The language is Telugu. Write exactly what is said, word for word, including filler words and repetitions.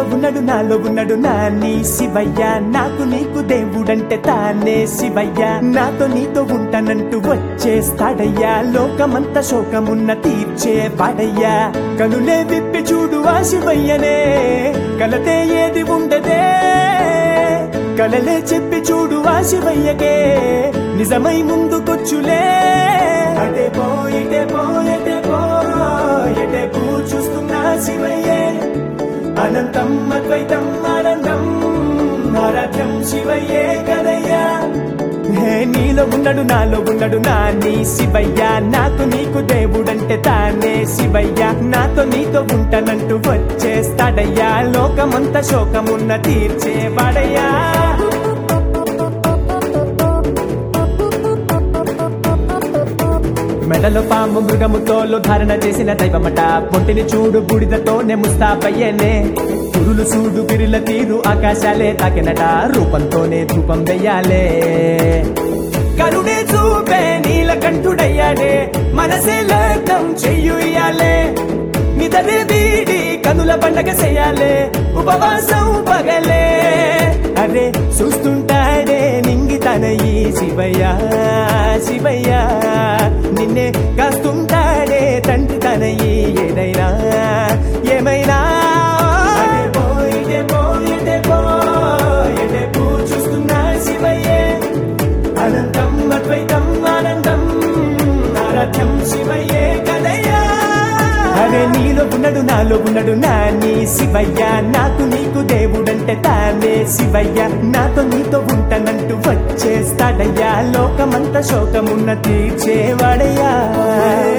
ఉన్నాడు నాలో ఉన్నాడు నాని శివయ్య నాకు నీకు దేవుడంటే తానే శివయ్య నాతో నీతో ఉంటానంటూ వచ్చేస్తాడయ్యా లోకమంతా శోకమున్న తీర్చే వాడయ్యా కనులే విప్పి చూడు ఆ శివయ్యనే కలతే ఏది ఉండదే కలలే చెప్పి చూడు ఆ శివయ్యకే నిజమై ముందుకొచ్చులే అటే పో ఇటే పో ఎటే పో ఎటే పో చూస్తున్నా శివయ్యే అనంతం అద్వైతం ఆనందం ఆరాధ్యం శివయ్యే కదయ్యా హే నీలో ఉన్నాడు నాలో ఉన్నాడు నాని శివయ్య నాకు నీకు దేవుడంటే తానే శివయ్య నాతో నీతో ఉంటానంటూ వచ్చేస్తాడయ్యా లోకమంతా శోకమున్న తీర్చేవాడయ్యా మెడలో పాము మృగము తోలు ధారణ చేసిన దైవమట పొంటిని చూడు బుడిదతోనే ముస్తాబయ్యేనే పురులు చూడు గిరిల తీరు ఆకాశాలే తాకినట రూపంతోనే ధూపం వెయ్యాలే కరుణే చూపే నీలకంఠుడయ్యాడే మనసే లగ్నం చెయ్యుయ్యాలే నిదరే వీడి కనుల పండగ చెయ్యాలే ఉపవాసం పగలే అరే చూస్తుంటాడే నింగి తనయి శివయ్య శివయ్య నిన్నే కాస్తుంటాడే తండ్రి తనయి ఏదైనా ఏమైనా చూస్తున్నా శివయ్యే అనంతం అద్వైతం ఆనందం ఆరాధ్యం శివయ్యే కదయ్యా అరే నీలో ఉన్నాడు నాలో ఉన్నాడు నాని శివయ్య నాకు నీకు దేవుడంటే తానే శివయ్య నాతో నీతో ఉంటానంటూ వచ్చేస్తాడయ్యా లోకమంతా శోకమున్న తీర్చేవాడయ్యా